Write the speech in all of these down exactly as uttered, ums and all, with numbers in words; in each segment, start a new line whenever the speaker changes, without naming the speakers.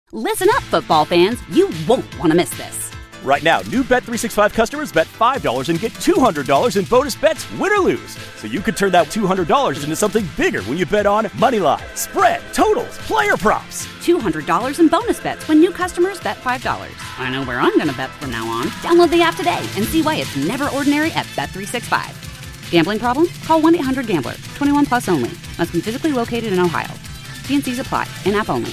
Listen up, football fans. You won't want to miss this.
Right now, new Bet three sixty-five customers bet five dollars and get two hundred dollars in bonus bets, win or lose. So you could turn that two hundred dollars into something bigger when you bet on moneyline, spread, totals, player props.
two hundred dollars in bonus bets when new customers bet five dollars. I know where I'm going to bet from now on. Download the app today and see why it's never ordinary at Bet three sixty-five. Gambling problem? Call one eight hundred gambler. twenty-one plus only. Must be physically located in Ohio. T and C's apply. In-app only.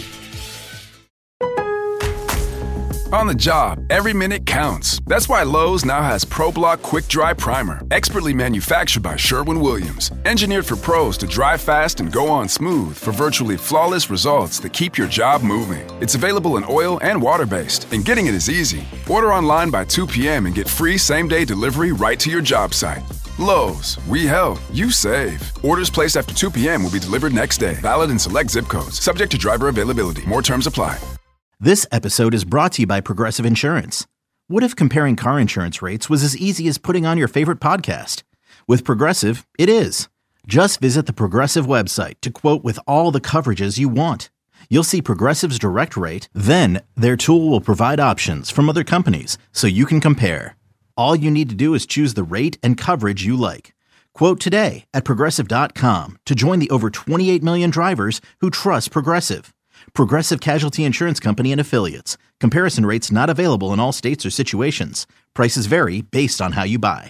On the job, every minute counts. That's why Lowe's now has ProBlock Quick Dry Primer, expertly manufactured by Sherwin-Williams. Engineered for pros to dry fast and go on smooth for virtually flawless results that keep your job moving. It's available in oil and water-based, and getting it is easy. Order online by two p.m. and get free same-day delivery right to your job site. Lowe's, we help, you save. Orders placed after two p.m. will be delivered next day. Valid in select zip codes. Subject to driver availability. More terms apply.
This episode is brought to you by Progressive Insurance. What if comparing car insurance rates was as easy as putting on your favorite podcast? With Progressive, it is. Just visit the Progressive website to quote with all the coverages you want. You'll see Progressive's direct rate, then their tool will provide options from other companies so you can compare. All you need to do is choose the rate and coverage you like. Quote today at Progressive dot com to join the over twenty-eight million drivers who trust Progressive. Progressive Casualty Insurance Company and Affiliates. Comparison rates not available in all states or situations. Prices vary based on how you buy.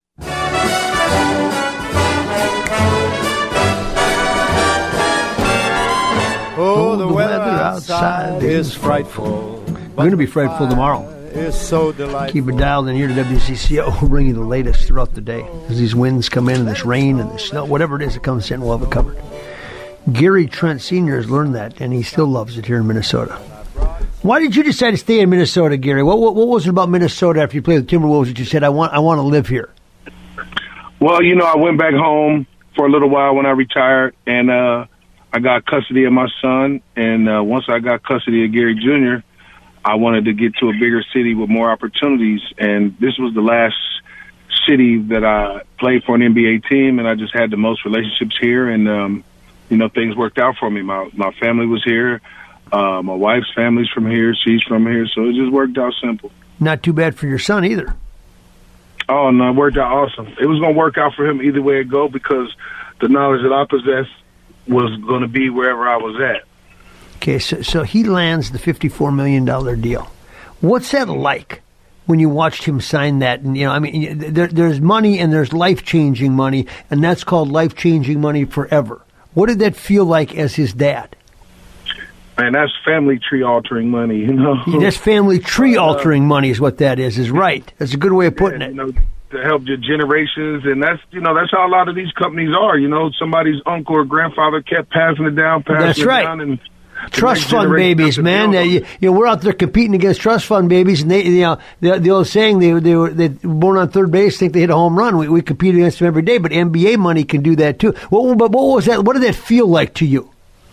Oh, the weather outside is frightful.
We're going to be frightful tomorrow.
It's so delightful.
Keep it dialed in here to W C C O. We'll bring you the latest throughout the day. As these winds come in and this rain and this snow, whatever it is that comes in, we'll have it covered. Gary Trent Senior has learned that, and he still loves it here in Minnesota. Why did you decide to stay in Minnesota, Gary? What what, what was it about Minnesota after you played with Timberwolves that you said, I want I want to live here?
Well, you know, I went back home for a little while when I retired, and uh, I got custody of my son. And uh, once I got custody of Gary Junior, I wanted to get to a bigger city with more opportunities. And this was the last city that I played for an N B A team, and I just had the most relationships here. And, um, you know, things worked out for me. My my family was here. Uh, my wife's family's from here. She's from here. So it just worked out simple.
Not too bad for your son either.
Oh, no, it worked out awesome. It was going to work out for him either way it go because the knowledge that I possessed was going to be wherever I was at.
Okay, so, so he lands the fifty-four million dollars deal. What's that like when you watched him sign that? And, you know, I mean, there, there's money and there's life-changing money, and that's called life-changing money forever. What did that feel like as his dad?
Man, that's family tree-altering money, you know.
Yeah, that's family tree-altering uh, money is what that is, is right. That's a good way of putting
yeah,
it.
You know, to help your generations, and that's, you know, that's how a lot of these companies are, you know. Somebody's uncle or grandfather kept passing it down, passing
that's
it
right.
down. And
trust fund babies, man. Uh, you, you know, we're out there competing against trust fund babies, and they, you know, the, the old saying, they they were they were born on third base, think they hit a home run. We we compete against them every day, but N B A money can do that too. What, but what was that? What did that feel like to you?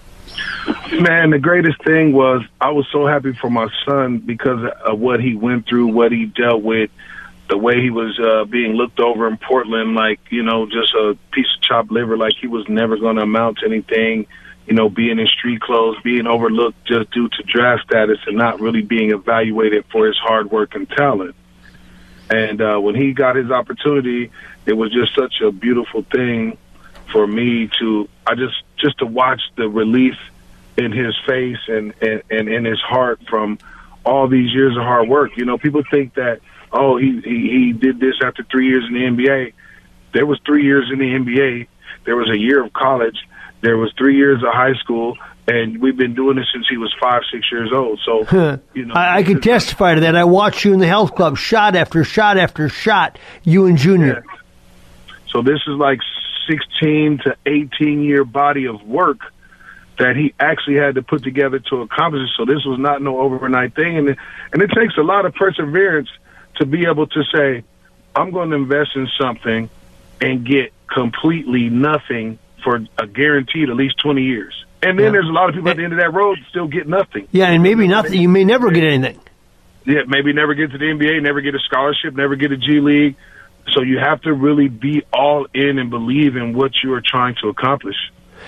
Man, the greatest thing was I was so happy for my son because of what he went through, what he dealt with, the way he was uh, being looked over in Portland, like, you know, just a piece of chopped liver, like he was never going to amount to anything. You know, being in street clothes, being overlooked just due to draft status and not really being evaluated for his hard work and talent. And uh, when he got his opportunity, it was just such a beautiful thing for me to, I just, just to watch the relief in his face and, and, and in his heart from all these years of hard work. You know, people think that, oh, he, he, he did this after three years in the N B A. There was three years in the N B A. There was a year of college. There was three years of high school, and we've been doing this since he was five, six years old. So, huh. you know,
I, I can testify to that. I watched you in the health club, shot after shot after shot, you and Junior.
Yeah. So this is like sixteen to eighteen year body of work that he actually had to put together to accomplish it. So this was not no overnight thing, and it, and it takes a lot of perseverance to be able to say, I'm going to invest in something and get completely nothing for a guaranteed at least twenty years. And then yeah. there's a lot of people at the end of that road still get nothing.
Yeah, and maybe nothing. You may never get anything.
Yeah, maybe never get to the N B A, never get a scholarship, never get a G League. So you have to really be all in and believe in what you are trying to accomplish.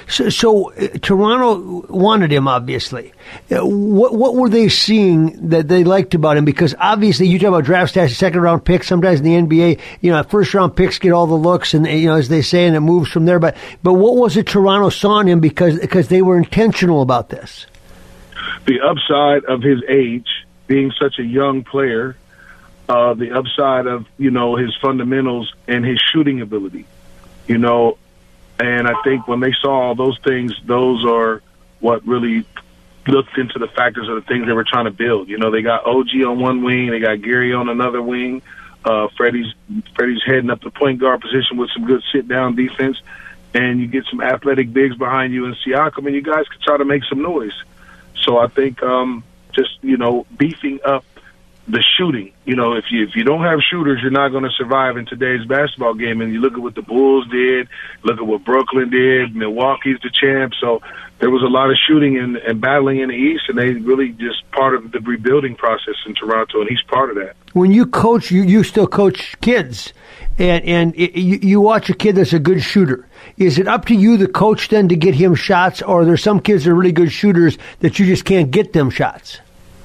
So, so uh, Toronto wanted him, obviously. Uh, what what were they seeing that they liked about him? Because obviously, you talk about draft stats, second round picks. Sometimes in the N B A, you know, first round picks get all the looks, and you know, as they say, and it moves from there. But but what was it Toronto saw in him because because they were intentional about this?
The upside of his age, being such a young player, uh, the upside of you know his fundamentals and his shooting ability, you know. And I think when they saw all those things, those are what really looked into the factors of the things they were trying to build. You know, they got O G on one wing, they got Gary on another wing. Uh, Freddie's Freddie's heading up the point guard position with some good sit-down defense, and you get some athletic bigs behind you in Siakam, and you guys could try to make some noise. So I think um, just, you know, beefing up the shooting. You know, if you if you don't have shooters, you're not going to survive in today's basketball game. And you look at what the Bulls did, look at what Brooklyn did, Milwaukee's the champ. So there was a lot of shooting and, and battling in the East, and they really just part of the rebuilding process in Toronto, and he's part of that.
When you coach, you, you still coach kids, and, and it, you, you watch a kid that's a good shooter. Is it up to you, the coach, then, to get him shots, or are there some kids that are really good shooters that you just can't get them shots?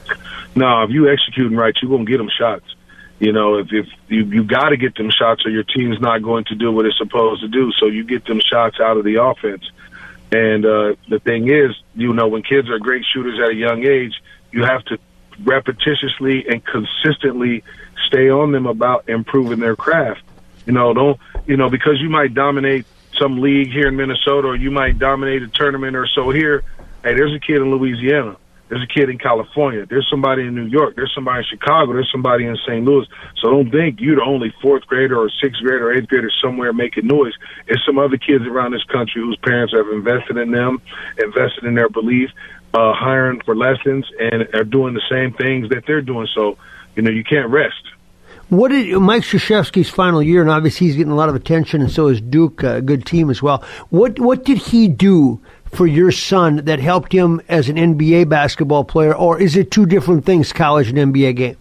No, if you executing right, you're going to get them shots. You know, if, if you you got to get them shots or your team's not going to do what it's supposed to do. So you get them shots out of the offense. And uh, the thing is, you know, when kids are great shooters at a young age, you have to repetitiously and consistently stay on them about improving their craft. You know, don't, you know, because you might dominate some league here in Minnesota or you might dominate a tournament or so here. Hey, there's a kid in Louisiana. There's a kid in California. There's somebody in New York. There's somebody in Chicago. There's somebody in Saint Louis. So don't think you're the only fourth grader or sixth grader or eighth grader somewhere making noise. It's some other kids around this country whose parents have invested in them, invested in their belief, uh, hiring for lessons, and are doing the same things that they're doing. So, you know, you can't rest.
What did Mike Krzyzewski's final year, and obviously he's getting a lot of attention, and so is Duke, a good team as well. What what did he do for your son that helped him as an N B A basketball player, or is it two different things, college and N B A game?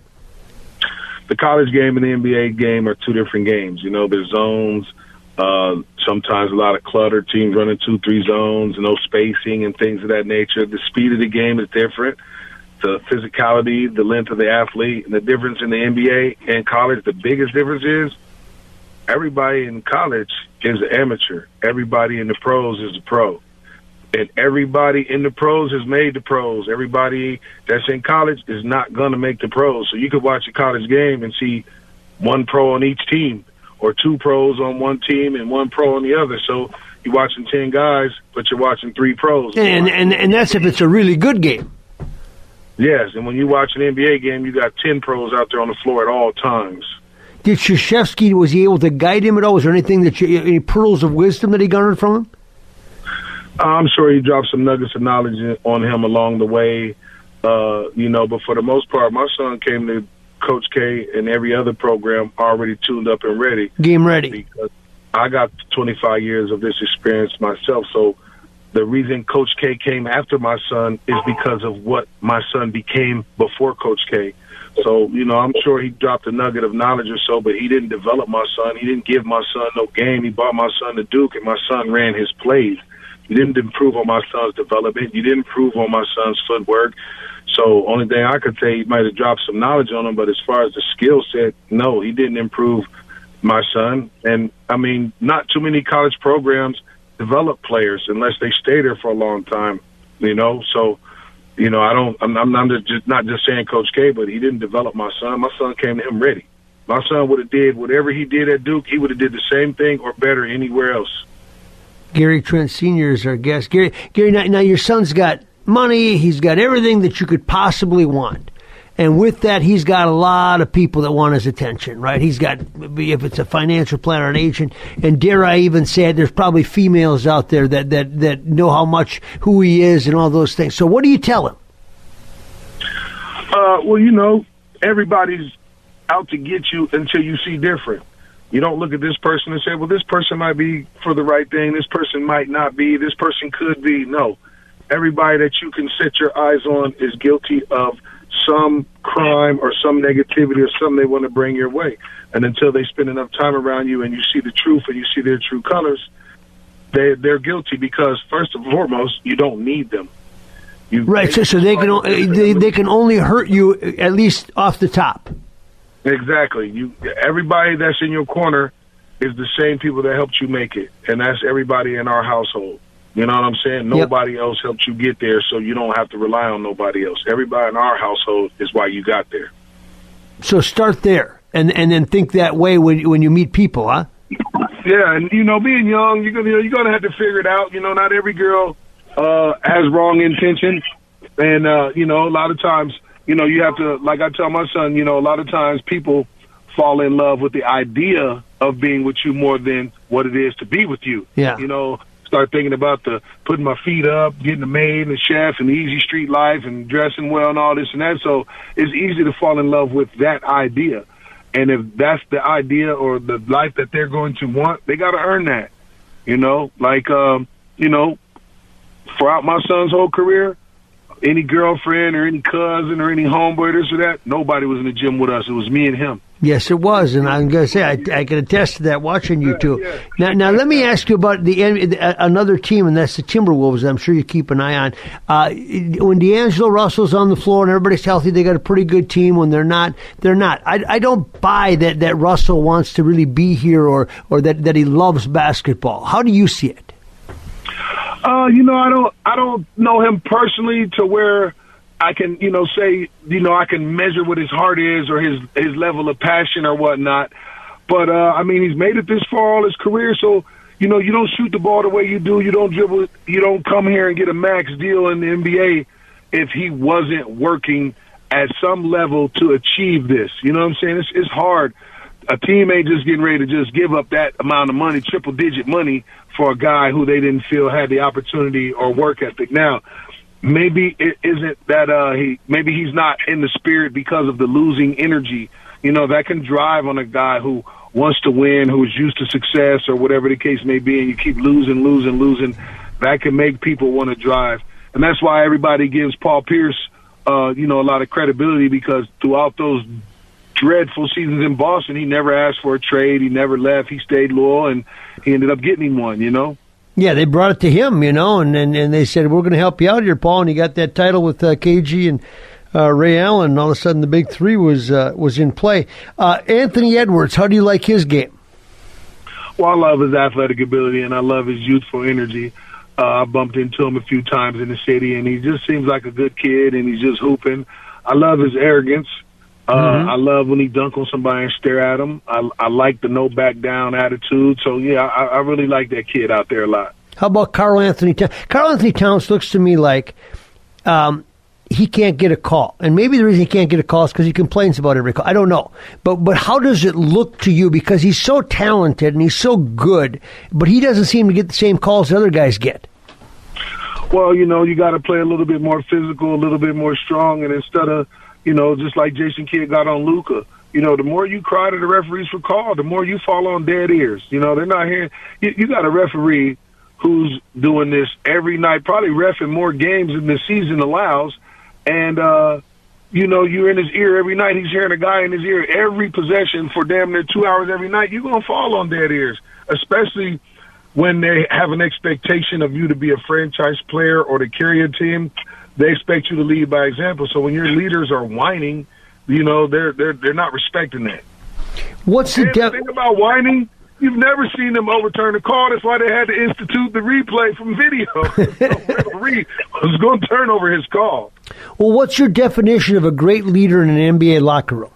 The college game and the N B A game are two different games. You know, there's zones, uh, sometimes a lot of clutter, teams running two, three zones, no spacing and things of that nature. The speed of the game is different. The physicality, the length of the athlete, and the difference in the N B A and college, the biggest difference is everybody in college is an amateur. Everybody in the pros is a pro. And everybody in the pros has made the pros. Everybody that's in college is not going to make the pros. So you could watch a college game and see one pro on each team or two pros on one team and one pro on the other. So you're watching ten guys, but you're watching three pros.
And and, and that's if it's a really good game.
Yes, and when you watch an N B A game, you got ten pros out there on the floor at all times.
Did Krzyzewski, was he able to guide him at all? Was there anything that you, any pearls of wisdom that he garnered from him?
I'm sure he dropped some nuggets of knowledge on him along the way, uh, you know, but for the most part, my son came to Coach K and every other program already tuned up and ready.
Game ready.
Because I got twenty-five years of this experience myself, so the reason Coach K came after my son is because of what my son became before Coach K. So, you know, I'm sure he dropped a nugget of knowledge or so, but he didn't develop my son. He didn't give my son no game. He brought my son to Duke, and my son ran his plays. You didn't improve on my son's development. You didn't improve on my son's footwork. So only thing I could say, he might have dropped some knowledge on him, but as far as the skill set, no, he didn't improve my son. And, I mean, not too many college programs develop players unless they stay there for a long time, you know. So, you know, I don't, I'm, I'm not just, not just saying Coach K, but he didn't develop my son. My son came to him ready. My son would have did whatever he did at Duke, he would have did the same thing or better anywhere else.
Gary Trent Senior is our guest. Gary, Gary, now, now your son's got money. He's got everything that you could possibly want. And with that, he's got a lot of people that want his attention, right? He's got, if it's a financial planner, an agent, and dare I even say it, there's probably females out there that, that, that know how much, who he is and all those things. So what do you tell him?
Uh, well, you know, everybody's out to get you until you see different. You don't look at this person and say, well, this person might be for the right thing. This person might not be. This person could be. No. Everybody that you can set your eyes on is guilty of some crime or some negativity or something they want to bring your way. And until they spend enough time around you and you see the truth and you see their true colors, they they're guilty because first and foremost, you don't need them. You,
right. So, so they can o- they they can only hurt you at least off the top.
Exactly. You everybody that's in your corner is the same people that helped you make it, and that's everybody in our household. You know what I'm saying? Nobody yep. else helped you get there, so you don't have to rely on nobody else. Everybody in our household is why you got there.
So start there, and and then think that way when when you meet people, huh?
Yeah, and you know, being young, you're gonna you're gonna have to figure it out. You know, not every girl uh, has wrong intentions, and uh, you know, a lot of times, you know, you have to, like I tell my son, you know, a lot of times people fall in love with the idea of being with you more than what it is to be with you.
Yeah,
you know. Start thinking about the putting my feet up, getting a maid and a chef and the easy street life and dressing well and all this and that. So it's easy to fall in love with that idea. And if that's the idea or the life that they're going to want, they got to earn that. You know, like, um, you know, throughout my son's whole career, any girlfriend or any cousin or any homeboy, this or that, nobody was in the gym with us. It was me and him.
Yes, it was, and I'm going to say I, I can attest to that watching you two. Yeah, yeah. Now, now let me ask you about the another team, and that's the Timberwolves. I'm sure you keep an eye on. Uh, when D'Angelo Russell's on the floor and everybody's healthy, they got a pretty good team. When they're not, they're not. I, I don't buy that, that Russell wants to really be here or or that, that he loves basketball. How do you see it?
Uh, you know, I don't I don't know him personally to where I can, you know, say, you know, I can measure what his heart is or his his level of passion or whatnot. But, uh, I mean, he's made it this far all his career. So, you know, you don't shoot the ball the way you do. You don't dribble it. You don't come here and get a max deal in the N B A if he wasn't working at some level to achieve this. You know what I'm saying? It's, it's hard. A team ain't just getting ready to just give up that amount of money, triple-digit money, for a guy who they didn't feel had the opportunity or work ethic. Now, maybe it isn't that uh, he maybe he's not in the spirit because of the losing energy. You know, that can drive on a guy who wants to win, who is used to success or whatever the case may be, and you keep losing, losing, losing. That can make people want to drive. And that's why everybody gives Paul Pierce, uh, you know, a lot of credibility, because throughout those dreadful seasons in Boston, he never asked for a trade. He never left. He stayed loyal, and he ended up getting him one, you know?
Yeah, they brought it to him, you know, and, and, and they said, we're going to help you out here, Paul, and he got that title with uh, K G and uh, Ray Allen, and all of a sudden the big three was uh, was in play. Uh, Anthony Edwards, how do you like his game?
Well, I love his athletic ability, and I love his youthful energy. Uh, I bumped into him a few times in the city, and he just seems like a good kid, and he's just hooping. I love his arrogance. Uh, mm-hmm. I love when he dunk on somebody and stare at him. I, I like the no back down attitude. So, yeah, I, I really like that kid out there a lot.
How about Karl Anthony Towns? Karl Anthony Towns looks to me like um, he can't get a call. And maybe the reason he can't get a call is because he complains about every call. I don't know. But but how does it look to you? Because he's so talented and he's so good, but he doesn't seem to get the same calls the other guys get.
Well, you know, you got to play a little bit more physical, a little bit more strong, and instead of, you know, just like Jason Kidd got on Luka, you know, the more you cry to the referees for call, the more you fall on dead ears. You know, they're not hearing. You, you got a referee who's doing this every night, probably reffing more games than the season allows, and, uh, you know, you're in his ear every night. He's hearing a guy in his ear every possession for damn near two hours every night. You're going to fall on dead ears, especially when they have an expectation of you to be a franchise player or to carry a team. They expect you to lead by example. So when your leaders are whining, you know, they're they're they're not respecting that.
What's the
de- thing about whining? You've never seen them overturn a call. That's why they had to institute the replay from video. The referee was going to turn over his call.
Well, what's your definition of a great leader in an N B A locker room?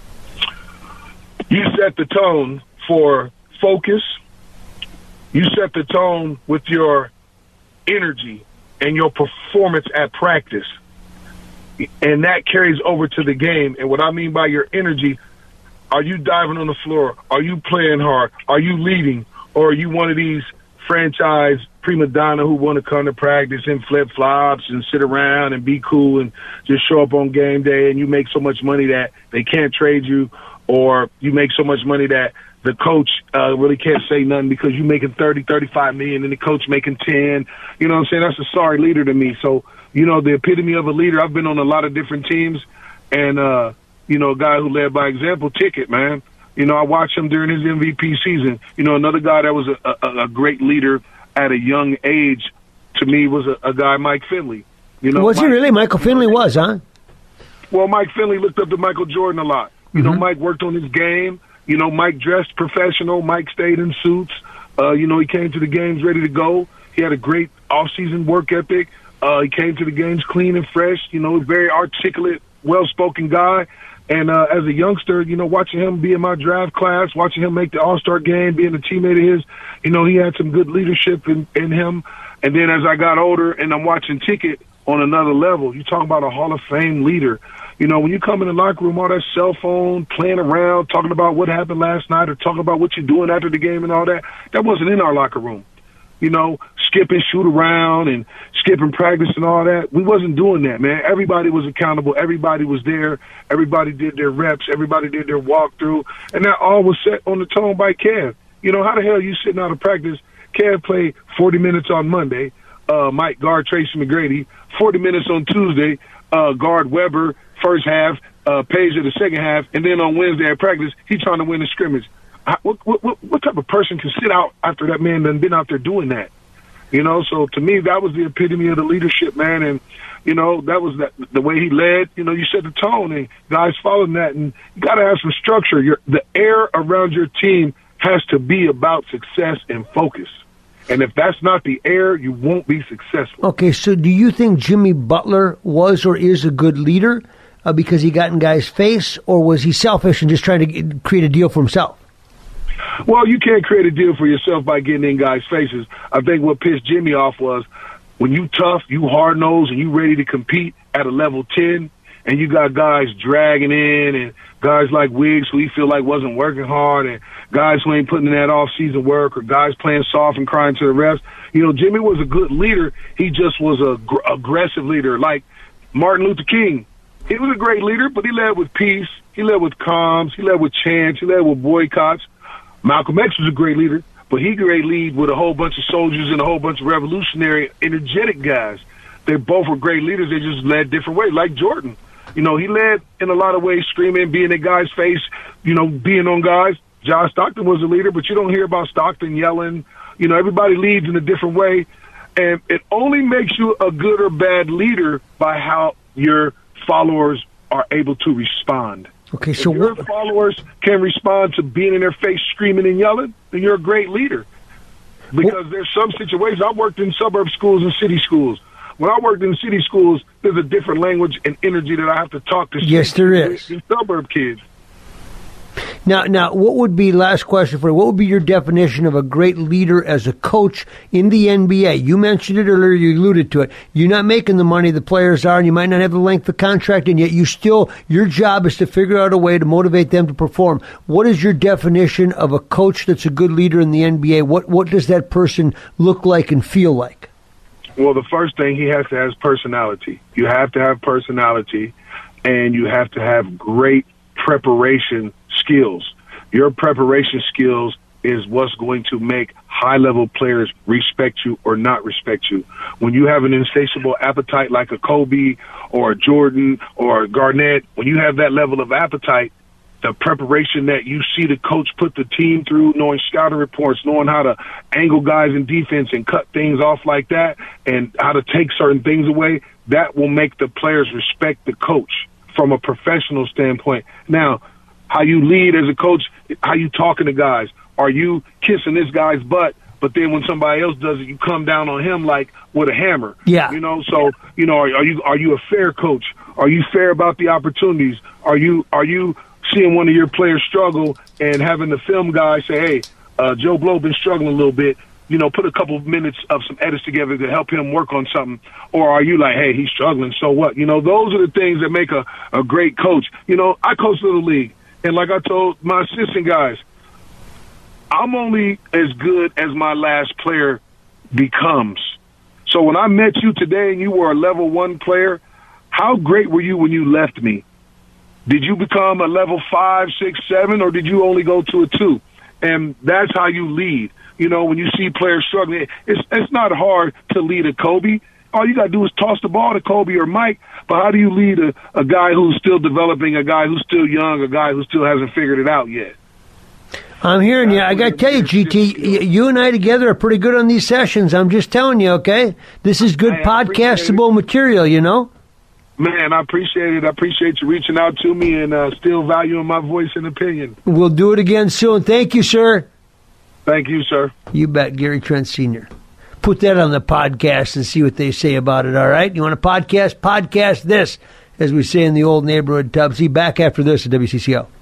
You set the tone for focus. You set the tone with your energy and your performance at practice. And that carries over to the game. And what I mean by your energy, are you diving on the floor? Are you playing hard? Are you leading? Or are you one of these franchise prima donna who want to come to practice in flip-flops and sit around and be cool and just show up on game day, and you make so much money that they can't trade you, or you make so much money that the coach uh, really can't say nothing because you're making thirty, thirty-five million and the coach making ten. You know what I'm saying? That's a sorry leader to me. So, you know, the epitome of a leader, I've been on a lot of different teams, and, uh, you know, a guy who led by example, Ticket, man. You know, I watched him during his M V P season. You know, another guy that was a, a, a great leader at a young age, to me, was a, a guy, Mike Finley. You know,
was
Mike,
he really? Michael Finley was, huh?
Well, Mike Finley looked up to Michael Jordan a lot. You mm-hmm. know, Mike worked on his game. You know, Mike dressed professional. Mike stayed in suits. Uh, you know, he came to the games ready to go. He had a great off-season work ethic. Uh, he came to the games clean and fresh. You know, very articulate, well-spoken guy. And uh, as a youngster, you know, watching him be in my draft class, watching him make the All-Star game, being a teammate of his, you know, he had some good leadership in, in him. And then as I got older and I'm watching Ticket on another level, you talk about a Hall of Fame leader. You know, when you come in the locker room, all that cell phone, playing around, talking about what happened last night or talking about what you're doing after the game and all that, that wasn't in our locker room. You know, skip and shoot around and skip and practice and all that. We wasn't doing that, man. Everybody was accountable. Everybody was there. Everybody did their reps. Everybody did their walkthrough. And that all was set on the tone by Kev. You know, how the hell are you sitting out of practice? Kev played forty minutes on Monday. Uh, Mike guard Tracy McGrady. forty minutes on Tuesday. Uh, guard Weber first half. Uh, Page of the second half. And then on Wednesday at practice, he's trying to win the scrimmage. What, what, what, what type of person can sit out after that man done been out there doing that? You know, so to me, that was the epitome of the leadership, man. And, you know, that was that, the way he led. You know, you set the tone, and guys following that. And you got to have some structure. Your, the air around your team has to be about success and focus. And if that's not the air, you won't be successful.
Okay, so do you think Jimmy Butler was or is a good leader uh, because he got in guys' face, or was he selfish and just trying to get, create a deal for himself?
Well, you can't create a deal for yourself by getting in guys' faces. I think what pissed Jimmy off was when you tough, you hard-nosed, and you ready to compete at a level ten, and you got guys dragging in and guys like Wiggs who he feel like wasn't working hard, and guys who ain't putting in that off-season work, or guys playing soft and crying to the refs. You know, Jimmy was a good leader. He just was a gr- aggressive leader, like Martin Luther King. He was a great leader, but he led with peace. He led with calms. He led with chants. He led with boycotts. Malcolm X was a great leader, but he great lead with a whole bunch of soldiers and a whole bunch of revolutionary, energetic guys. They both were great leaders. They just led different ways, like Jordan. You know, he led in a lot of ways, screaming, being in guys' face, you know, being on guys. John Stockton was a leader, but you don't hear about Stockton yelling. You know, everybody leads in a different way. And it only makes you a good or bad leader by how your followers are able to respond.
Okay, so
if your
what,
followers can respond to being in their face, screaming and yelling, then you're a great leader. Because what, there's some situations. I worked in suburb schools and city schools. When I worked in city schools, there's a different language and energy that I have to talk to.
Yes, there is.
And suburb kids.
Now, now, what would be, last question for you, what would be your definition of a great leader as a coach in the N B A? You mentioned it earlier, you alluded to it. You're not making the money the players are, and you might not have the length of contract, and yet you still, your job is to figure out a way to motivate them to perform. What is your definition of a coach that's a good leader in the N B A? What, what does that person look like and feel like?
Well, the first thing, he has to have personality. You have to have personality, and you have to have great preparation skills. Your preparation skills is what's going to make high-level players respect you or not respect you. When you have an insatiable appetite like a Kobe or a Jordan or a Garnett, when you have that level of appetite, the preparation that you see the coach put the team through, knowing scouting reports, knowing how to angle guys in defense and cut things off like that, and how to take certain things away, that will make the players respect the coach from a professional standpoint. Now, how you lead as a coach, how you talking to guys. Are you kissing this guy's butt, but then when somebody else does it, you come down on him like with a hammer?
Yeah.
You know, so, you know, are, are you are you a fair coach? Are you fair about the opportunities? Are you are you seeing one of your players struggle and having the film guy say, hey, uh, Joe Blow been struggling a little bit, you know, put a couple of minutes of some edits together to help him work on something? Or are you like, hey, he's struggling, so what? You know, those are the things that make a, a great coach. You know, I coach Little League, and like I told my assistant guys, I'm only as good as my last player becomes. So when I met you today and you were a level one player, how great were you when you left me? Did you become a level five, six, seven, or did you only go to a two? And that's how you lead. You know, when you see players struggling, it's it's not hard to lead a Kobe. All you got to do is toss the ball to Kobe or Mike. But how do you lead a, a guy who's still developing, a guy who's still young, a guy who still hasn't figured it out yet?
I'm hearing you. I got to tell you, G T, y- you and I together are pretty good on these sessions. I'm just telling you, okay? This is good
Hey, I
podcastable material, you know?
Man, I appreciate it. I appreciate you reaching out to me and uh, still valuing my voice and opinion.
We'll do it again soon. Thank you, sir.
Thank you, sir.
You bet, Gary Trent Senior Put that on the podcast and see what they say about it, all right? You want a podcast? Podcast this, as we say in the old neighborhood tub. See, back after this at W C C O.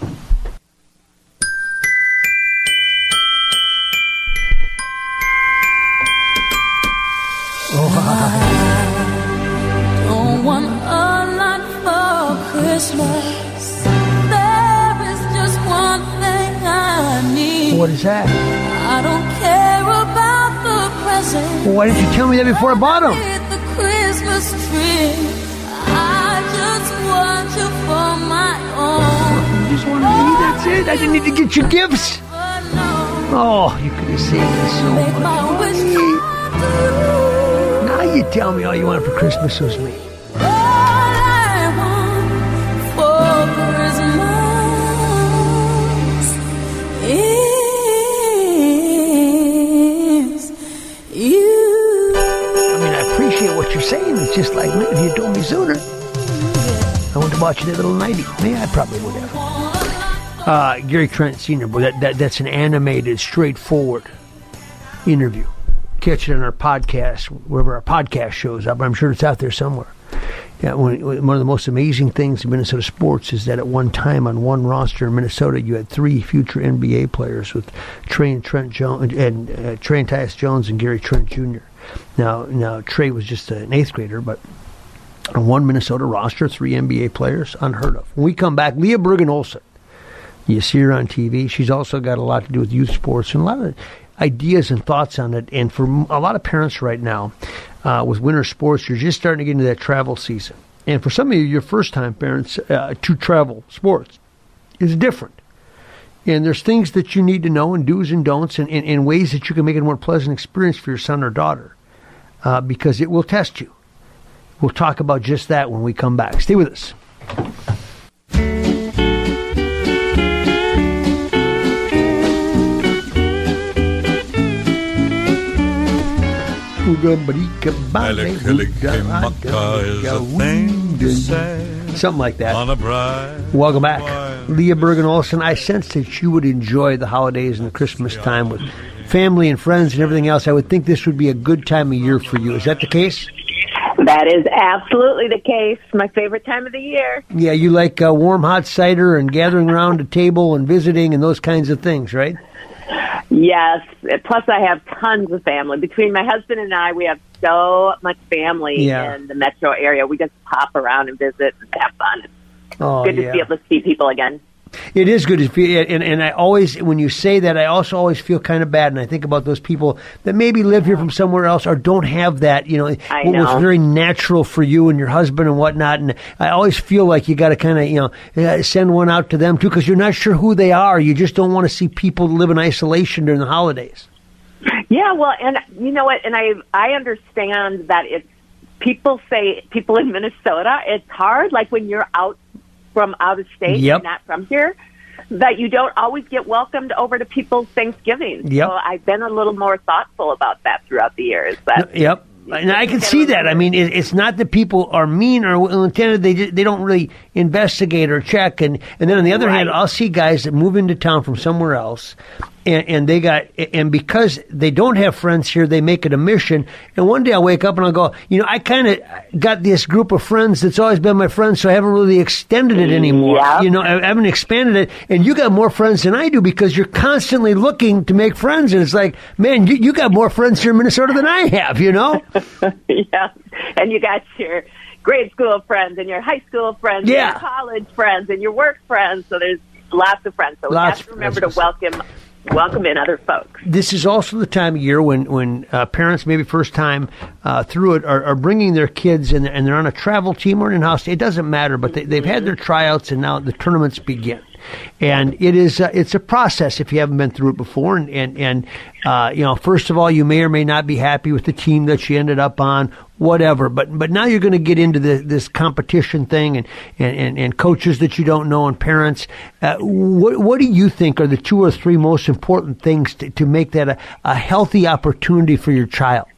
Don't want a lot for Christmas. There is just one thing I need.
What is that?
I don't care about the present.
Well, why didn't you tell me that before I bought them?
The Christmas tree. I just want you for my own.
You just wanted me, that's it? I didn't need to get you gifts. Oh, you could have saved me so
Make
much
my wish
money.
come true.
Now you tell me all you wanted for Christmas was me.
All I want for Christmas is you.
I mean, I appreciate what you're saying. It's just like, man, if you told me sooner, I wouldn't have bought you that little nightie. Yeah, I probably would have. Uh, Gary Trent Senior, boy, that, that, that's an animated, straightforward interview. Catch it on our podcast, wherever our podcast shows up. I'm sure it's out there somewhere. Yeah, one, one of the most amazing things in Minnesota sports is that at one time on one roster in Minnesota, you had three future N B A players with Trey and Trent Jones and uh, Trey and Tyus Jones and Gary Trent Junior Now, now Trey was just an eighth grader, but on one Minnesota roster, three N B A players, unheard of. When we come back, Leah Bergen Olsen. You see her on T V. She's also got a lot to do with youth sports and a lot of ideas and thoughts on it. And for a lot of parents right now, uh, with winter sports, you're just starting to get into that travel season. And for some of you, your first-time parents uh, to travel sports is different. And there's things that you need to know and do's and don'ts and, and, and ways that you can make it a more pleasant experience for your son or daughter uh, because it will test you. We'll talk about just that when we come back. Stay with us. Something like that. Welcome back. Leah Bergen Olsen, I sense that you would enjoy the holidays and the Christmas time with family and friends and everything else. I would think this would be a good time of year for you. Is that the case?
That is absolutely the case. My favorite time of the year.
Yeah, you like uh, warm hot cider and gathering around a table and visiting and those kinds of things, right?
Yes. Plus, I have tons of family. Between my husband and I, we have so much family
Yeah.
in the metro area. We just pop around and visit and have fun. It's
Oh,
good to
yeah.
be able to see people again.
It is good to feel, and, and I always, when you say that, I also always feel kind of bad, and I think about those people that maybe live here from somewhere else or don't have that, you know,
I
what was
know.
very natural for you and your husband and whatnot, and I always feel like you got to kind of, you know, uh, send one out to them too, because you're not sure who they are. You just don't want to see people live in isolation during the holidays.
Yeah, well, and you know what? And I I understand that it's people say people in Minnesota. It's hard, like when you're out from out of state,
Yep.
and not from here, that you don't always get welcomed over to people's Thanksgiving.
Yep.
So I've been a little more thoughtful about that throughout the years. That
Yep. And I can see that. I mean, it, it's not that people are mean or ill-intended. They just, they don't really investigate or check. And, and then on the other hand, I'll see guys that move into town from somewhere else, and, and they got and because they don't have friends here, they make it a mission. And one day I'll wake up and I'll go, you know, I kind of got this group of friends that's always been my friends, so I haven't really extended it anymore.
Yep.
You know, I haven't expanded it. And you got more friends than I do because you're constantly looking to make friends. And it's like, man, you, you got more friends here in Minnesota than I have, you know?
Yeah, and you got your grade school friends and your high school friends,
Yeah.
and your college friends and your work friends. So there's lots of friends. So we
Lots
have to
of
remember
friends.
to welcome welcome in other folks.
This is also the time of year when when uh, parents, maybe first time uh, through it, are, are bringing their kids and, and they're on a travel team or an in-house. It doesn't matter, but they, they've had their tryouts and now the tournaments begin. And it is uh, it's a process if you haven't been through it before. And, and, and uh, you know, first of all, you may or may not be happy with the team that you ended up on, whatever. But but now you're going to get into the, this competition thing and, and, and, and coaches that you don't know and parents. Uh, what, what do you think are the two or three most important things to, to make that a, a healthy opportunity for your child?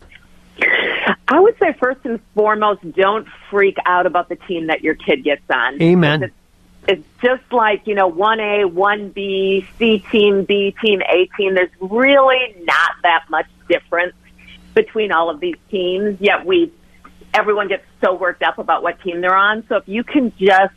I would say first and foremost, don't freak out about the team that your kid gets on.
Amen.
It's, it's just like, you know, one A, one B, C team, B team, A team. There's really not that much difference between all of these teams, yet we, everyone gets so worked up about what team they're on. So if you can just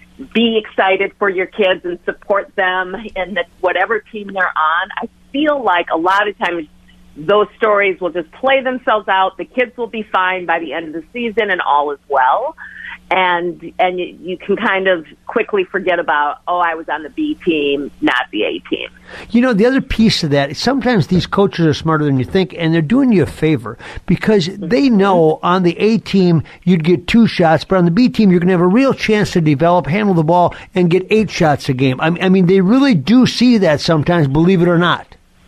be excited for your kids and support them in the, whatever team they're on, I feel like a lot of times those stories will just play themselves out. The kids will be fine by the end of the season and all is well. And and you, you can kind of quickly forget about, oh, I was on the B team, not the A team.
You know, the other piece of that is sometimes these coaches are smarter than you think, and they're doing you a favor because they know on the A team you'd get two shots, but on the B team you're going to have a real chance to develop, handle the ball, and get eight shots a game. I mean, I mean they really do see that sometimes, believe it or not.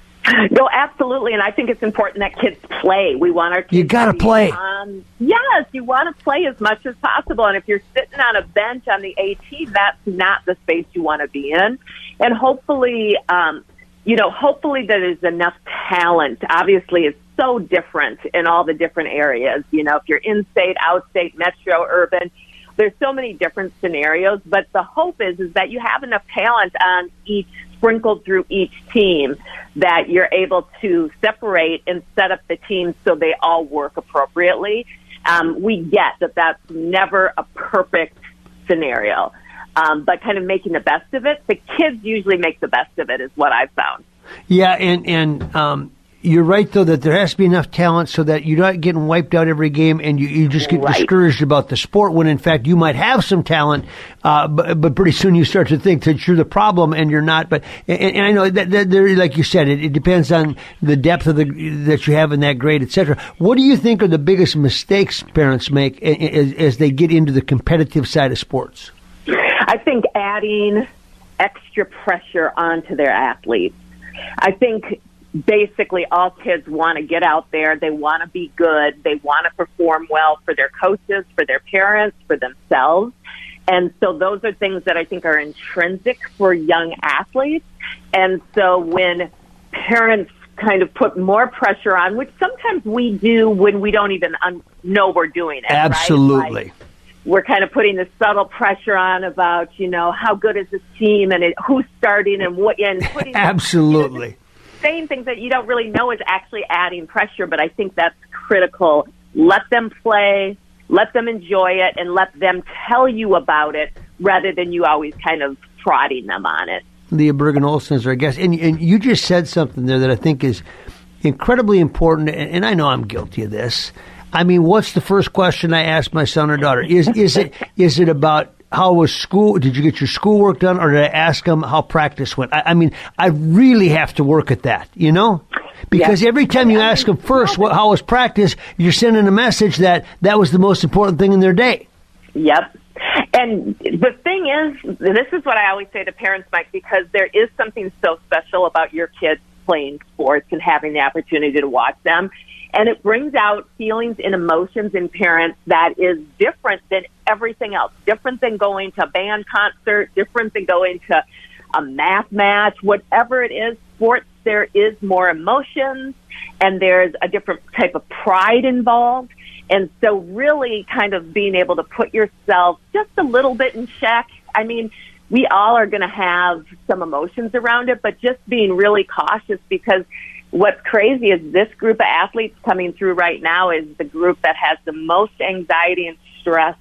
No, absolutely, and I think it's important that kids play. We want our kids
you gotta
to be
play.
On, yes, you want to play as much as possible, and if you're sitting on a bench on the A team, that's not the space you want to be in. And hopefully, um, you know, hopefully there's enough talent. Obviously, it's so different in all the different areas. You know, if you're in-state, out-state, metro, urban, there's so many different scenarios. But the hope is is that you have enough talent on each sprinkled through each team that you're able to separate and set up the teams so they all work appropriately. Um, we get that that's never a perfect scenario, um, but kind of making the best of it. The kids usually make the best of it is what I've found.
Yeah, and, and um, you're right, though, that there has to be enough talent so that you're not getting wiped out every game and you, you just get
right.
discouraged about the sport when, in fact, you might have some talent, uh, but, but pretty soon you start to think that you're the problem and you're not. But and, and I know that, that there, like you said, it, it depends on the depth of the that you have in that grade, et cetera. What do you think are the biggest mistakes parents make as, as they get into the competitive side of sports?
I think adding extra pressure onto their athletes. I think basically all kids want to get out there. They want to be good. They want to perform well for their coaches, for their parents, for themselves. And so those are things that I think are intrinsic for young athletes. And so when parents kind of put more pressure on, which sometimes we do when we don't even un- know we're doing it.
Absolutely.
Right? Like, we're kind of putting this subtle pressure on about, you know, how good is this team and it, who's starting and what, and putting
absolutely.
You know, saying things that you don't really know is actually adding pressure, but I think that's critical. Let them play, let them enjoy it, and let them tell you about it rather than you always kind of prodding them on it.
Leah Bergen-Olsen is our guest, and, and you just said something there that I think is incredibly important, and, and I know I'm guilty of this. I mean, what's the first question I ask my son or daughter? Is is it is it about how was school? Did you get your schoolwork done, or did I ask them how practice went? I, I mean, I really have to work at that, you know, because yes. every time you ask them first what, how was practice, you're sending a message that that was the most important thing in their day.
Yep. And the thing is, this is what I always say to parents, Mike, because there is something so special about your kids playing sports and having the opportunity to watch them. And it brings out feelings and emotions in parents that is different than everything else, different than going to a band concert, different than going to a math match, whatever it is. Sports, there is more emotions and there's a different type of pride involved. And so really kind of being able to put yourself just a little bit in check. I mean, we all are going to have some emotions around it, but just being really cautious because what's crazy is this group of athletes coming through right now is the group that has the most anxiety and stress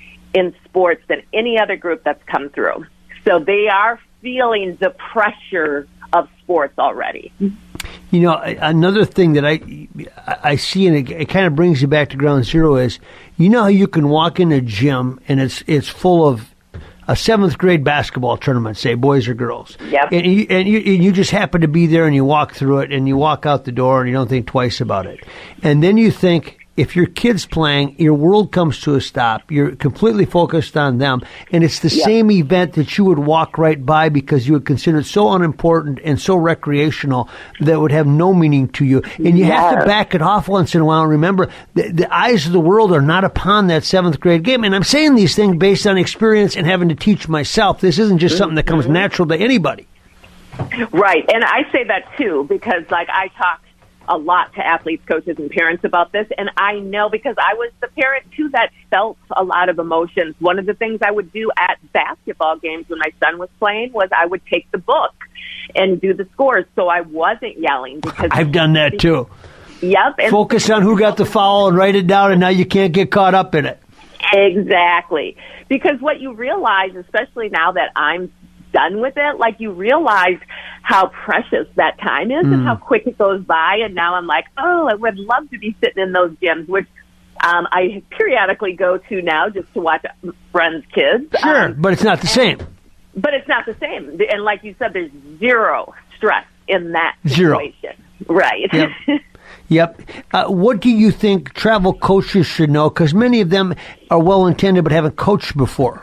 in sports than any other group that's come through. So they are feeling the pressure of sports already.
You know, another thing that I I see, and it, it kind of brings you back to ground zero, is you know how you can walk in a gym and it's it's full of a seventh grade basketball tournament, say boys or girls.
Yep.
And you, and you and you just happen to be there and you walk through it and you walk out the door and you don't think twice about it. And then you think, if your kid's playing, your world comes to a stop. You're completely focused on them. And it's the
Yeah.
same event that you would walk right by because you would consider it so unimportant and so recreational that it would have no meaning to you. And you have to
Yes.
back it off once in a while and remember the, the eyes of the world are not upon that seventh grade game. And I'm saying these things based on experience and having to teach myself. This isn't just something that comes natural to anybody.
Right, and I say that too because, like, I talk a lot to athletes, coaches, and parents about this, and I know because I was the parent too that felt a lot of emotions. One of the things I would do at basketball games when my son was playing was I would take the book and do the scores, so I wasn't yelling because
I've done that too.
Yep, and
Focus on who got the foul and write it down, and now you can't get caught up in it.
Exactly, because what you realize, especially now that I'm done with it, like you realize how precious that time is mm. and how quick it goes by. And now I'm like, oh, I would love to be sitting in those gyms, which um, I periodically go to now just to watch friends' kids.
Sure,
um,
but it's not the same.
But it's not the same. And like you said, there's zero stress in that
Zero.
situation. Right.
Yep. Yep. Uh, what do you think travel coaches should know? Because many of them are well-intended but haven't coached before.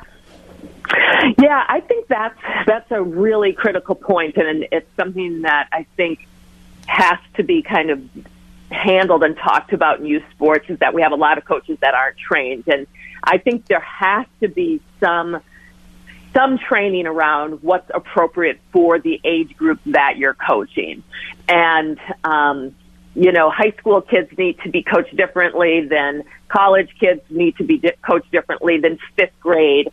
Yeah, I think that's that's a really critical point, and it's something that I think has to be kind of handled and talked about in youth sports, is that we have a lot of coaches that aren't trained, and I think there has to be some some training around what's appropriate for the age group that you're coaching. And, um, you know, high school kids need to be coached differently than college kids need to be di- coached differently than fifth grade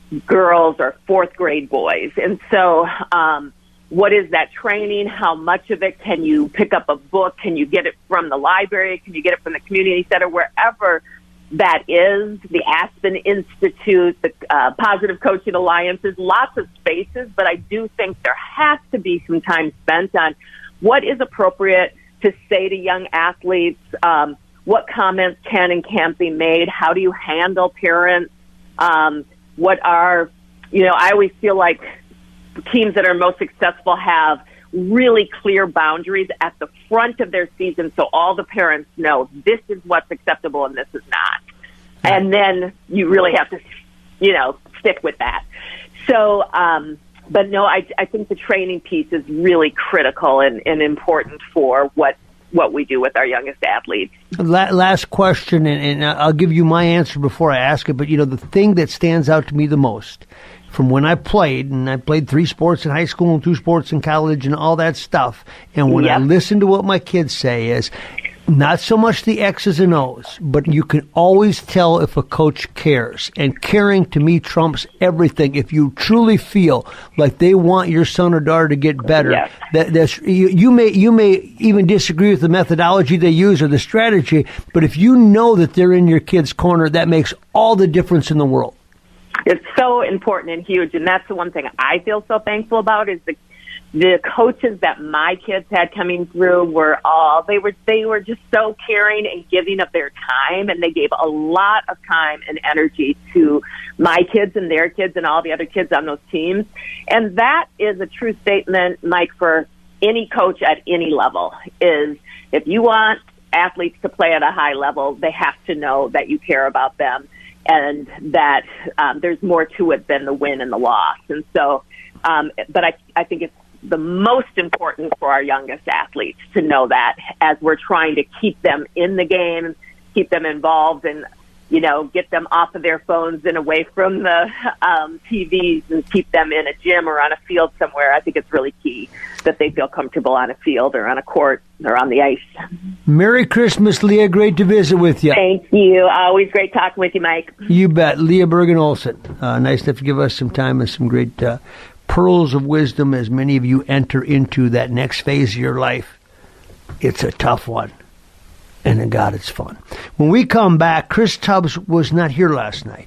girls or fourth grade boys. And so, um, what is that training? How much of it can you pick up a book? Can you get it from the library? Can you get it from the community center? Wherever that is, the Aspen Institute, the uh, Positive Coaching Alliances, lots of spaces, but I do think there has to be some time spent on what is appropriate to say to young athletes, um, what comments can and can't be made, how do you handle parents, um, what are, you know, I always feel like teams that are most successful have really clear boundaries at the front of their season so all the parents know this is what's acceptable and this is not. And then you really have to, you know, stick with that. So, um, but no, I, I think the training piece is really critical and, and important for what what we do with our youngest athletes.
Last question, and, and I'll give you my answer before I ask it, but, you know, the thing that stands out to me the most from when I played, and I played three sports in high school and two sports in college and all that stuff, and when yep. I listen to what my kids say is, not so much the X's and O's, but you can always tell if a coach cares. And caring, to me, trumps everything. If you truly feel like they want your son or daughter to get better, yes. that that's you, you may you may even disagree with the methodology they use or the strategy, but if you know that they're in your kid's corner, that makes all the difference in the world.
It's so important and huge, and that's the one thing I feel so thankful about is the The coaches that my kids had coming through were all, they were, they were just so caring and giving of their time, and they gave a lot of time and energy to my kids and their kids and all the other kids on those teams. And that is a true statement, Mike, for any coach at any level, is if you want athletes to play at a high level, they have to know that you care about them and that um, there's more to it than the win and the loss. And so, um, but I, I think it's the most important for our youngest athletes to know that as we're trying to keep them in the game, keep them involved, and, you know, get them off of their phones and away from the um, T Vs and keep them in a gym or on a field somewhere. I think it's really key that they feel comfortable on a field or on a court or on the ice.
Merry Christmas, Leah. Great to visit with you.
Thank you. Always great talking with you, Mike.
You bet. Leah Bergen-Olsen. Uh, nice to give us some time and some great uh, pearls of wisdom as many of you enter into that next phase of your life. It's a tough one. And in God, it's fun. When we come back, Chris Tubbs was not here last night.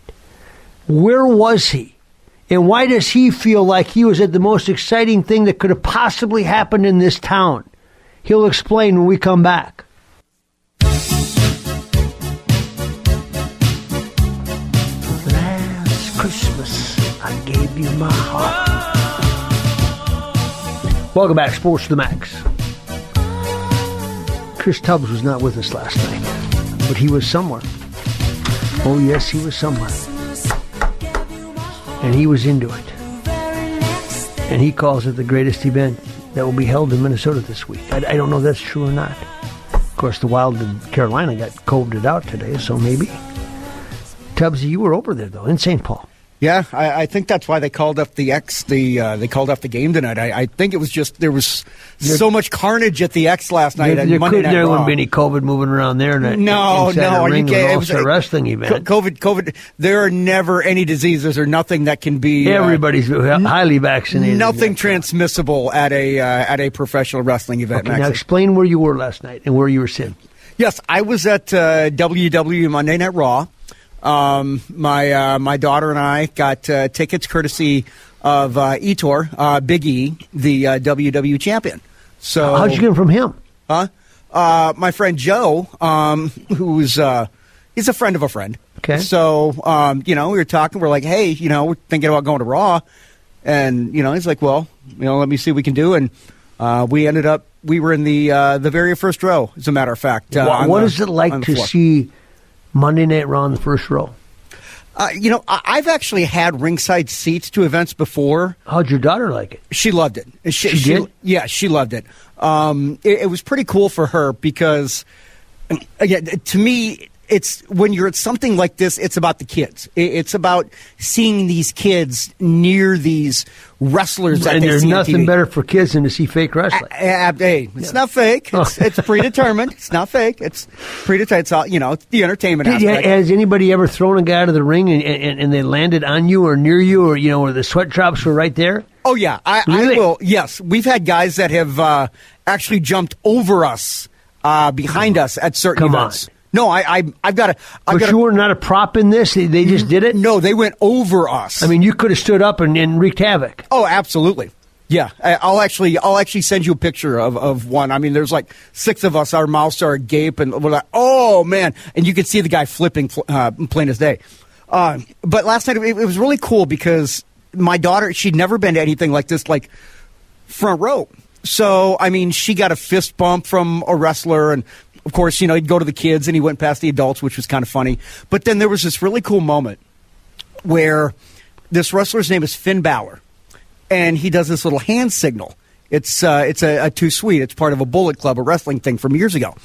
Where was he? And why does he feel like he was at the most exciting thing that could have possibly happened in this town? He'll explain when we come back. Last Christmas, I gave you my heart. Welcome back, Sports to the Max. Chris Tubbs was not with us last night. but he was somewhere. Oh, yes, he was somewhere. And he was into it. And he calls it the greatest event that will be held in Minnesota this week. I, I don't know if that's true or not. Of course, the Wild in Carolina got coveted out today, so maybe. Tubbsy, you were over there, though, in Saint Paul.
Yeah, I, I think that's why they called up the X. The uh, they called up the game tonight. I, I think it was just there was there, so much carnage at the X last night.
There, there,
Monday
could,
Night
there
Raw.
wouldn't be any COVID moving around there. That,
no, no,
are
you
can't. It was
a
wrestling event.
COVID, COVID. There are never any diseases or nothing that can be.
Everybody's uh, highly vaccinated.
Nothing transmissible at a uh, at a professional wrestling event.
Okay, now explain where you were last night and where you were sitting.
Yes, I was at uh, W W E Monday Night Raw. Um, my uh, my daughter and I got uh, tickets courtesy of uh, Etor, uh, Big E, the uh, W W E champion. So
how'd you get them from him?
Huh? Uh, my friend Joe, um, who's uh, he's a friend of a friend.
Okay.
So um, you know, we were talking. We're like, hey, you know, we're thinking about going to Raw, and you know, he's like, well, you know, let me see what we can do, and uh, we ended up we were in the uh, the very first row, as a matter of fact. Uh,
what what
the,
is it like to
floor.
see Monday Night Raw in the first row?
Uh, you know, I- I've actually had ringside seats to events before.
How'd your daughter like it?
She loved it.
She, she did?
Yeah, she loved it. Um, it. It was pretty cool for her because, again, to me, it's when you're at something like this, it's about the kids. It, it's about seeing these kids near these wrestlers that
and
they
there's
see on
nothing
T V.
better for kids than to see fake wrestling.
Uh, uh, hey, it's not fake. It's, it's predetermined. It's not fake. It's predetermined. It's all, you know, it's the entertainment
Did,
aspect.
has anybody ever thrown a guy out of the ring and, and, and they landed on you or near you, or you know, where the sweat drops were right there?
Oh yeah, I,
Really?
I will. Yes, we've had guys that have uh, actually jumped over us, uh, behind us at certain
Come
events.
on.
No, I, I, I've got to.
But you were not a prop in this? They, they just did it?
No, they went over us.
I mean, you could have stood up and, and wreaked havoc.
Oh, absolutely. Yeah, I- I'll actually, I'll actually send you a picture of, of one. I mean, there's like six of us. Our mouths are agape, and we're like, "Oh man!" And you can see the guy flipping, uh, plain as day. Uh, but last night it, it was really cool because my daughter, she'd never been to anything like this, like front row. So I mean, she got a fist bump from a wrestler, and of course, you know, he'd go to the kids, and he went past the adults, which was kind of funny. But then there was this really cool moment where this wrestler's name is Finn Balor. And he does this little hand signal. It's uh, it's a, a too sweet. It's part of a Bullet Club, a wrestling thing from years ago.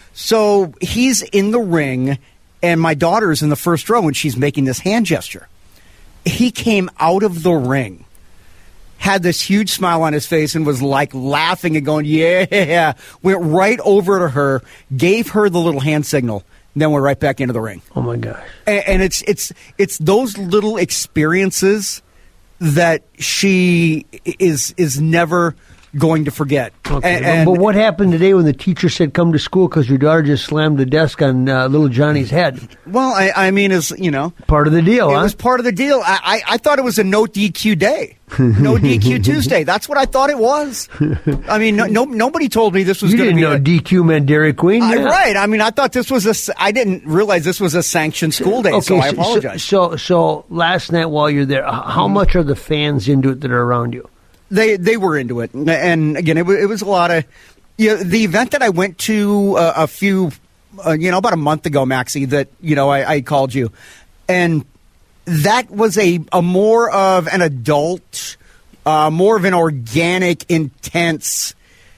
So he's in the ring, and my daughter's in the first row, and she's making this hand gesture. He came out of the ring, had this huge smile on his face, and was like laughing and going, yeah, went right over to her, gave her the little hand signal, and then went right back into the ring.
Oh, my gosh.
And, and it's it's it's those little experiences that she is is never going to forget.
Okay,
And-
but-
and-
but what happened today when the teacher said, come to school because your daughter just slammed the desk on uh, little Johnny's head?
well, I, I mean, is you know,
Part of the deal,
it
huh?
was part of the deal. I, I, I thought it was a no D Q day, no D Q Tuesday. That's what I thought it was. I mean, no, no nobody told me this was
You
going to
didn't
be
know
a,
D Q meant Dairy Queen?
I,
Yeah.
right. I mean, I thought this was a. s- I didn't realize this was a sanctioned school day, so I apologize.
So, so, so last night while you're there, h- how much are the fans into it that are around you?
They they were into it, and again, it was, it was a lot of. You know, the event that I went to uh, a few, uh, you know, about a month ago, Maxie, that you know I, I called you, and that was a a more of an adult, uh, more of an organic, intense.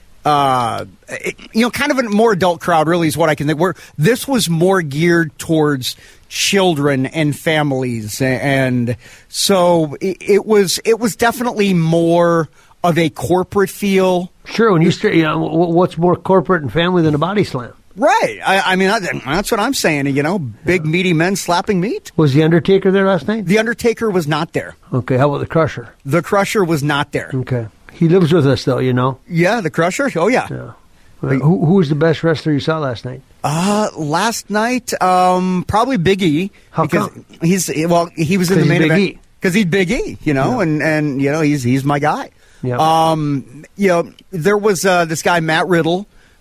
Uh, it- you know, kind of a more adult crowd, really, is what I can think. Where this was more geared towards children and families, and so it, it was. It was definitely more of a corporate feel.
Sure, when you start, you know, wh- what's more corporate and family than a body slam?
Right. I, I mean, that, that's what I'm saying. You know, big meaty men slapping meat.
Was the Undertaker there last night?
The Undertaker was not there.
Okay, how about the Crusher?
The Crusher was not there.
Okay. He lives with us, though, you know.
Yeah, the Crusher. Oh yeah.
Yeah. Well, who, who was the best wrestler you saw last night?
Uh, last night, um, probably Big E.
How
because
come?
he's well, he was in
'Cause
the main
he's Big
event
E.
because he's Big E, you know,
Yeah.
and and you know he's he's my guy.
Yeah.
Um, you know, there was uh, this guy Matt Riddle,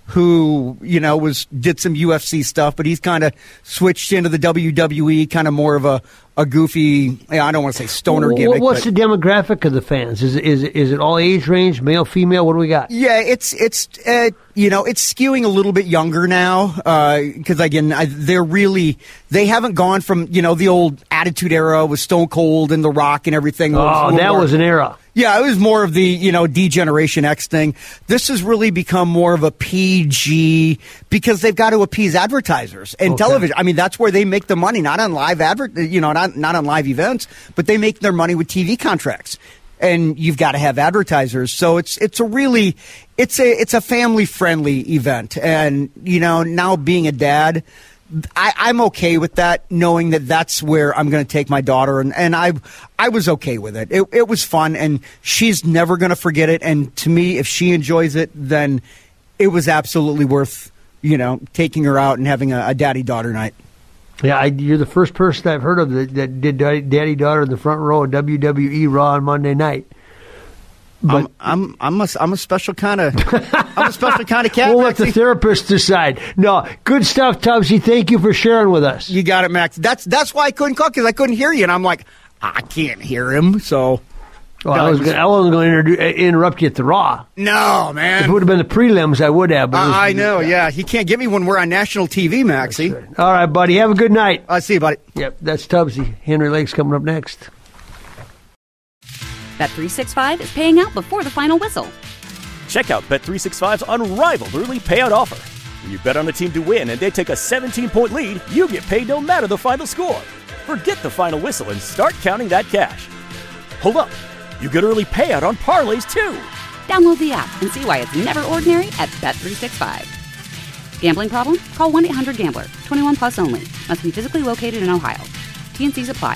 who, you know, was did some U F C stuff, but he's kind of switched into the W W E, kind of more of a, a goofy, I don't want to say stoner gimmick.
What's
but,
the demographic of the fans? Is it, is it, is it all age range, male, female? What do we got?
Yeah, it's it's uh, you know it's skewing a little bit younger now because uh, again I, they're really they haven't gone from you know the old Attitude Era with Stone Cold and The Rock and everything.
Oh, that
more,
was an era.
Yeah, it was more of the, you know, D-Generation X thing. This has really become more of a P G because they've got to appease advertisers and
Okay.
television. I mean, that's where they make the money, not on live advert, you know, not not on live events, but they make their money with T V contracts. And you've got to have advertisers. So it's it's a really it's a it's a family-friendly event. And, you know, now being a dad, I, I'm okay with that, knowing that that's where I'm going to take my daughter, and, and I I was okay with it. It, it was fun, and she's never going to forget it. And to me, if she enjoys it, then it was absolutely worth, you know, taking her out and having a, a daddy-daughter night.
Yeah, I, you're the first person I've heard of that, that did Daddy Daughter in the front row of W W E Raw on Monday night.
But I'm I'm I'm a, I'm a special kind of I'm a special kind of cat.
We'll let the therapist decide. No, good stuff, Tubbsy. Thank you for sharing with us.
You got it, Max. That's that's why I couldn't call because I couldn't hear you, and I'm like, I can't hear him. So,
well, I was gonna, I wasn't going to interrupt you at the Raw.
No, man.
If it would have been the prelims, I would have. But
uh,
it was,
I know. Yeah, he can't get me when we're on national T V, Maxie.
Right. All right, buddy. Have a good night.
I uh, see you, buddy.
Yep, that's Tubbsy. Henry Lake's coming up next.
Bet three sixty-five is paying out before the final whistle.
Check out Bet three sixty-five's unrivaled early payout offer. When you bet on a team to win and they take a seventeen-point lead, you get paid no matter the final score. Forget the final whistle and start counting that cash. Hold up. You get early payout on parlays, too.
Download the app and see why it's never ordinary at Bet three sixty-five. Gambling problem? Call one eight hundred gambler. twenty-one plus only. Must be physically located in Ohio. T and C's apply.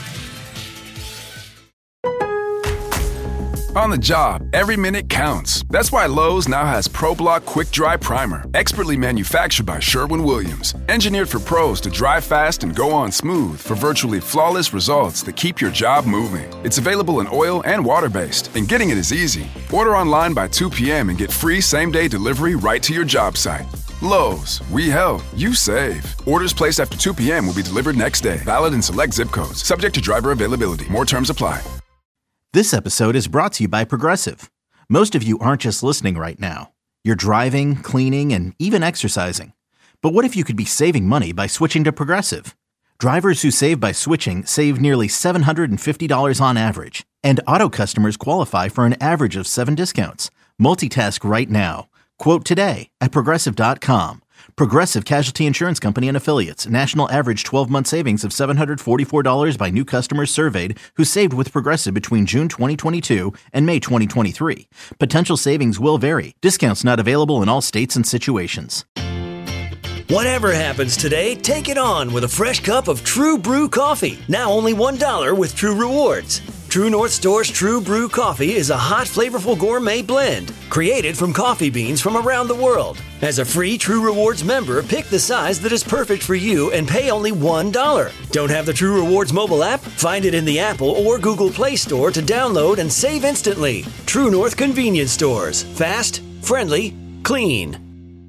On the job, every minute counts. That's why Lowe's now has ProBlock Quick Dry Primer, expertly manufactured by Sherwin-Williams. Engineered for pros to dry fast and go on smooth for virtually flawless results that keep your job moving. It's available in oil and water-based, and getting it is easy. Order online by two p.m. and get free same-day delivery right to your job site. Lowe's, we help, you save. Orders placed after two p.m. will be delivered next day. Valid in select zip codes. Subject to driver availability. More terms apply.
This episode is brought to you by Progressive. Most of you aren't just listening right now. You're driving, cleaning, and even exercising. But what if you could be saving money by switching to Progressive? Drivers who save by switching save nearly seven hundred fifty dollars on average. And auto customers qualify for an average of seven discounts. Multitask right now. Quote today at Progressive dot com. Progressive Casualty Insurance Company and Affiliates. National average twelve-month savings of seven hundred forty-four dollars by new customers surveyed who saved with Progressive between June twenty twenty-two and May twenty twenty-three. Potential savings will vary. Discounts not available in all states and situations.
Whatever happens today, take it on with a fresh cup of True Brew coffee. Now only one dollar with True Rewards. True North Store's True Brew Coffee is a hot, flavorful gourmet blend created from coffee beans from around the world. As a free True Rewards member, pick the size that is perfect for you and pay only one dollar. Don't have the True Rewards mobile app? Find it in the Apple or Google Play Store to download and save instantly. True North Convenience Stores. Fast, friendly, clean.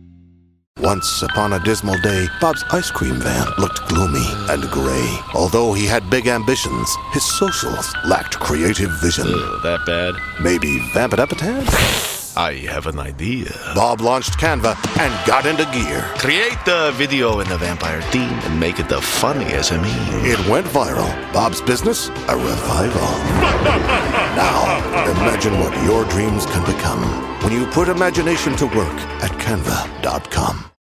Once upon a dismal day, Bob's ice cream van looked gloomy and gray. Although he had big ambitions, his socials lacked creative vision.
Uh, that bad?
Maybe vamp it up a tad?
I have an idea.
Bob launched Canva and got into gear.
Create the video in the vampire theme and make it the funniest of me.
It went viral. Bob's business, a revival. Now, imagine what your dreams can become when you put imagination to work at Canva dot com.